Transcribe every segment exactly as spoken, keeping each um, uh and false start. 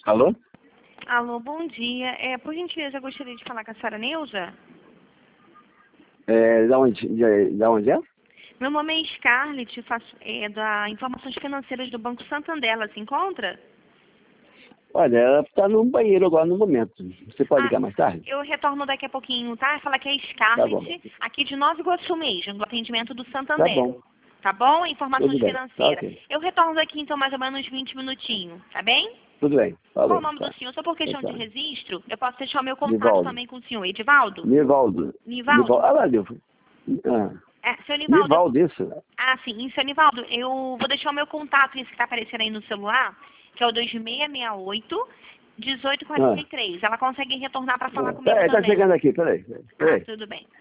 Alô? Alô, bom dia. É, por gentileza, eu gostaria de falar com a senhora Neuza. É, da onde, de, da onde é? Meu nome é Scarlett, faço, é, da Informações Financeiras do Banco Santander. Ela se encontra? Olha, ela está no banheiro agora no momento. Você pode Ah, ligar mais tarde? eu retorno daqui a pouquinho, tá? Fala que é Tá bom. Scarlett, aqui de Nova Iguaçu mesmo, do atendimento do Tá Santander. bom. Tá bom? Informações Tudo bem. Tá financeiras. ok. Eu retorno daqui, então, mais ou menos uns vinte minutinhos, tá bem? Tudo bem. Qual o Falou. nome do Tá. senhor? Só por Tchau, questão de tchau. registro, eu posso deixar o meu contato Nivaldo. também com o senhor. Edivaldo? Nivaldo. Nivaldo? Nivaldo. Ah lá, Nivaldo. Ah, É, seu Nivaldo, Nivaldo, isso. ah, sim. Seu Nivaldo, eu vou deixar o meu contato, esse que está aparecendo aí no celular, que é o dois seis seis oito, um oito quatro Ah, três. Ela consegue retornar para falar ah. comigo Peraí, tá também. chegando aqui. Peraí. Ah, Peraí. tudo bem.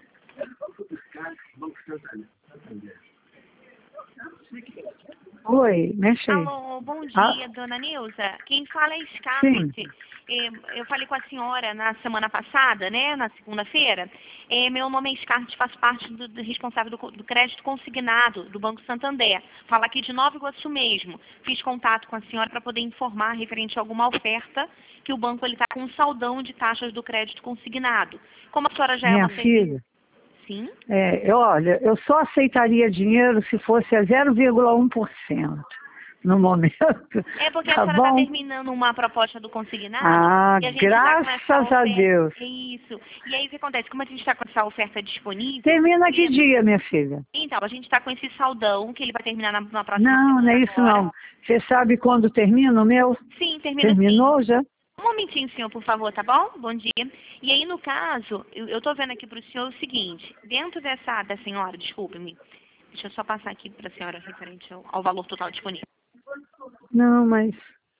Oi, mexe aí. Alô, bom Ah, dia, dona Nilza. Quem fala é sim. Scarlett. Eh, Eu falei com a senhora na semana passada, né, na segunda-feira. Eh, Meu nome é Scarlett, faço parte do, do responsável do, co- do crédito consignado do Banco Santander. Fala aqui de Nova Iguaçu mesmo. Fiz contato com a senhora para poder informar referente a alguma oferta que o banco está com um saldão de taxas do crédito consignado. Como a senhora já é Minha uma serviço... filha, Sim? é, eu, olha, eu só aceitaria dinheiro se fosse a zero vírgula um por cento no momento, É porque a tá senhora está bom? terminando uma proposta do consignado Ah, e a gente está com essa graças a oferta. Deus. Isso. E aí o que acontece? Como a gente está com essa oferta disponível, Termina que queria- dia, minha filha? então, a gente está com esse saldão que ele vai terminar na, na próxima Não, não semana é isso agora. não. Você sabe quando termina o meu? Sim, termina sim. Terminou já? Um momentinho, senhor, por favor, tá bom? Bom dia. E aí, no caso, eu estou vendo aqui para o senhor o seguinte, dentro dessa, da senhora, desculpe-me, deixa eu só passar aqui para a senhora referente ao, ao valor total disponível. Não, mas...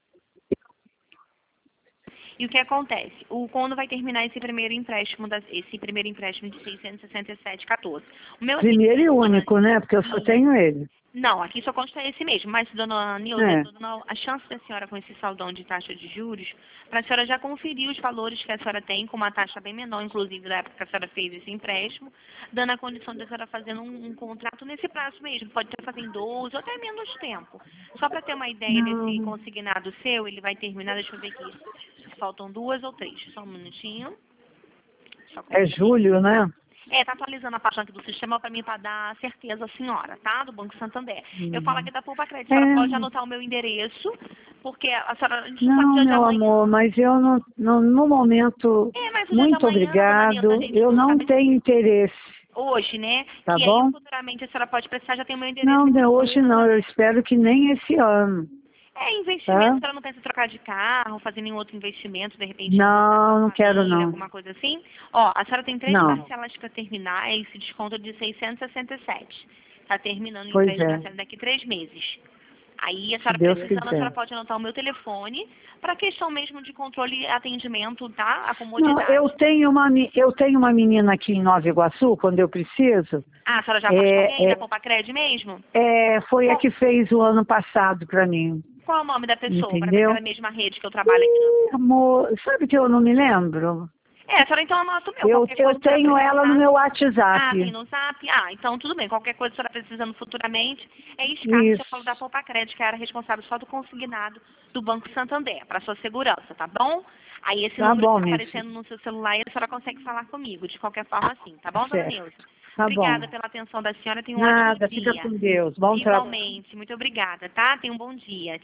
E o que acontece? O quando vai terminar esse primeiro empréstimo, das, esse primeiro empréstimo de seiscentos e sessenta e sete vírgula quatorze. O meu Primeiro e dona- único, né? Porque eu só tenho ele. Não, aqui só consta esse mesmo, mas, dona Nilza, É. dona- a chance da senhora com esse saldão de taxa de juros, para a senhora já conferir os valores que a senhora tem, com uma taxa bem menor, inclusive, da época que a senhora fez esse empréstimo, dando a condição de a senhora fazendo um, um contrato nesse prazo mesmo, pode ter fazer em doze ou até menos tempo. Só para ter uma ideia desse Não. consignado seu, ele vai terminar, deixa eu ver aqui, se faltam duas ou três, só um minutinho. Só É conferir. julho, né? É, tá atualizando a página aqui do sistema para mim para dar certeza à senhora, tá? Do Banco Santander. Eu falo Hum. aqui da Poupa Crédito, a senhora pode É. anotar o meu endereço, porque a senhora, a gente não sabe o Não, dia de meu amanhã. amor, mas eu não, não- no momento, É, mas o dia de muito amanhã, dona Nilza, a obrigado, gente eu não não sabe tenho interesse, hoje, né? tá Que aí bom? futuramente a senhora pode precisar, já tem o meu endereço Não, aqui, de tá bom, hoje dona não, eu Nilza? espero que nem esse ano, É, investimento, a tá? senhora não pensa em trocar de carro, fazer nenhum outro investimento, de repente aumentar Não, a não quero família, não. alguma coisa assim. Ó, a senhora tem três Não, parcelas para terminar, esse desconto de seiscentos e sessenta e sete. Tá terminando em pois três é, parcelas daqui a três meses. Aí, a se senhora Deus precisando, a senhora quiser. pode anotar o meu telefone para questão mesmo de controle e atendimento, tá? A Não, comodidade. eu tenho uma, me- eu tenho uma menina aqui em Nova Iguaçu, quando eu preciso, Ah, a senhora já faz com alguém é, da é, Poupa-Cred mesmo? é, foi a Qual, que fez o ano passado para mim, qual é o nome da pessoa? Para ver se é entendeu? a mesma rede que eu trabalho aqui. Ih, amor, sabe que eu não me lembro? É, a senhora então anota o meu. Eu, Qualquer eu coisa a senhora tenho ela no precisar. meu Ah, tem WhatsApp. no Zap? Ah, então tudo bem. Qualquer coisa que a senhora precisando futuramente, é Scarlett, eu falo da Isso. Poupa Crédito, que era responsável só do consignado do Banco Santander, para sua segurança, tá bom? Aí esse Tá número que bom, está minha aparecendo filha. no seu celular, a senhora consegue falar comigo, de qualquer forma assim, tá bom, dona Certo. Neuza? Tá bom. Obrigada pela atenção da senhora, tenha um ótimo Nada, fica dia. com Deus. Bom trabalho. Igualmente, muito obrigada, tá? Tenha um bom dia.